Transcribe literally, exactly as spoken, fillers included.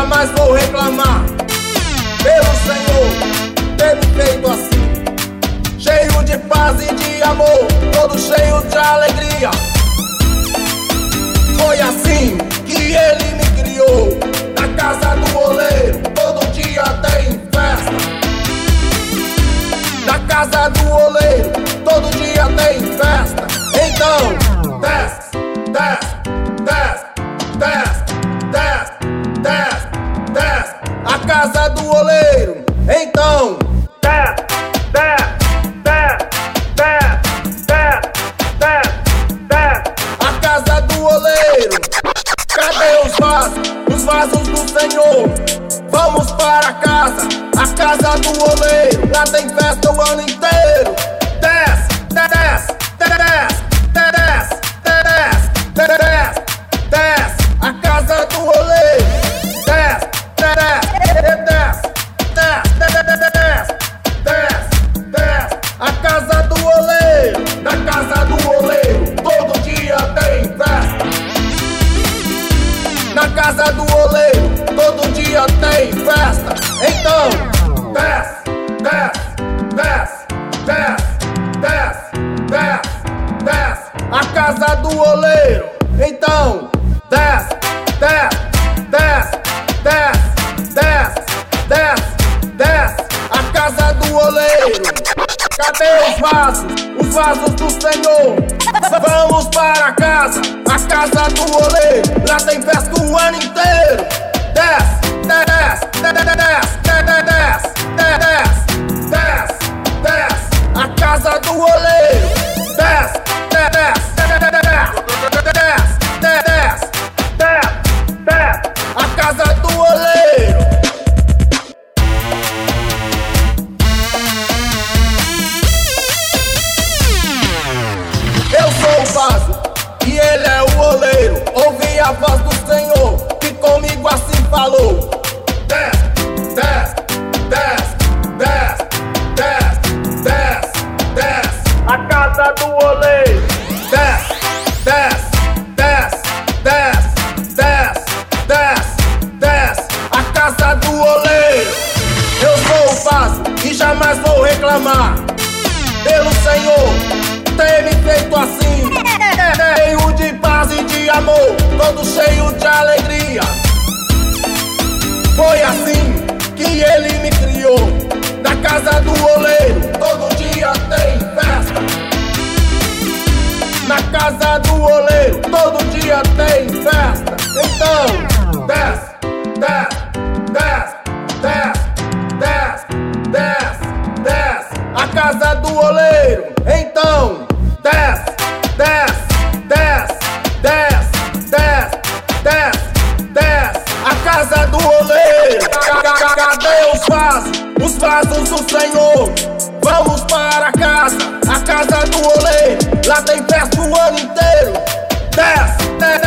jamais vou reclamar. Pelo Senhor ter me feito assim, cheio de paz e de amor, todo cheio de alegria. Foi assim que Ele me criou, na casa do oleiro, todo dia tem festa. Na casa do oleiro, todo dia tem festa. Então, desce, desce, desce, desce, desce, desce, desce. A casa do oleiro, então, desce, desce, desce, desce, desce, desce, desce. A casa do oleiro, cadê os vasos, os vasos do Senhor? Vamos para casa, a casa do oleiro, lá tem festa o ano inteiro. Desce, desce, desce, desce, desce, desce, desce. A casa do oleiro, desce, desce, desce, desce, desce, desce, desce. A casa do oleiro, na casa do oleiro, todo dia tem festa. Na casa do oleiro, todo dia tem festa. Então, desce, desce, desce, desce, desce, desce, desce. A casa do oleiro, então, desce, desce, desce, desce, desce, desce, desce. A casa do oleiro, cadê os vasos, os vasos do Senhor? Vamos para casa, a casa do oleiro, lá tem festa o ano inteiro. Desce, desce, desce, desce, desce, desce, desce. A casa do oleiro, desce, desce, desce, desce, desce, desce. A casa do oleiro. Eu sou o vaso e Ele é o oleiro. Ouvi a voz do Senhor que comigo assim falou. Desce, desce, desce, desce, desce, desce, desce. A casa do oleiro. Desce, desce, desce, desce, desce, desce, desce. A casa do oleiro. Eu sou o vaso e jamais vou reclamar. Pelo Senhor ter me feito assim, cheio de paz e de amor, todo cheio de alegria. Foi assim que Ele me criou, na casa do oleiro, todo dia tem festa. Na casa do oleiro, todo dia tem festa. Então, desce, desce, desce, desce, desce, desce, desce. A casa do oleiro, então, desce, desce, desce, desce, desce, desce, desce. A casa do oleiro, cadê os vasos, os vasos do Senhor? Vamos para casa, a casa do oleiro, lá tem festa o ano inteiro. Desce, desce.